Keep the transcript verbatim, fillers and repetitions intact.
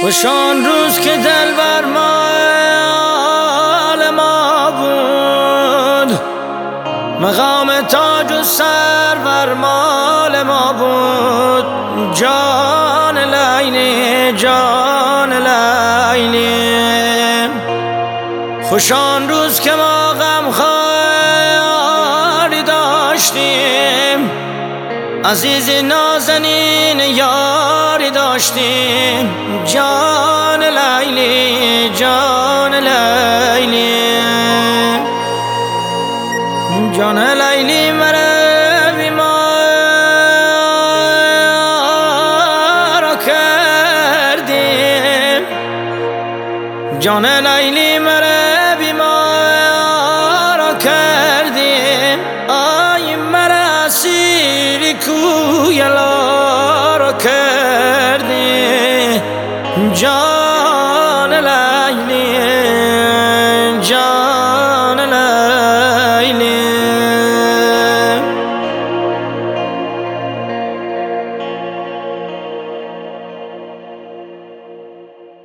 خوش آن روز که دلبر مال ما بود، مقام تاج و سرور مال ما بود. جان لیلی جان لیلی، خوش آن روز که ما غمخواری داشتیم، عزیزی نازنین یاری داشتیم. جان لیلی جان لیلی، جان لیلی مرا بیمار کردیم، جان لیلی مرا بیمار کردیم. آی مرا اسیر کوی یار کردیم. جان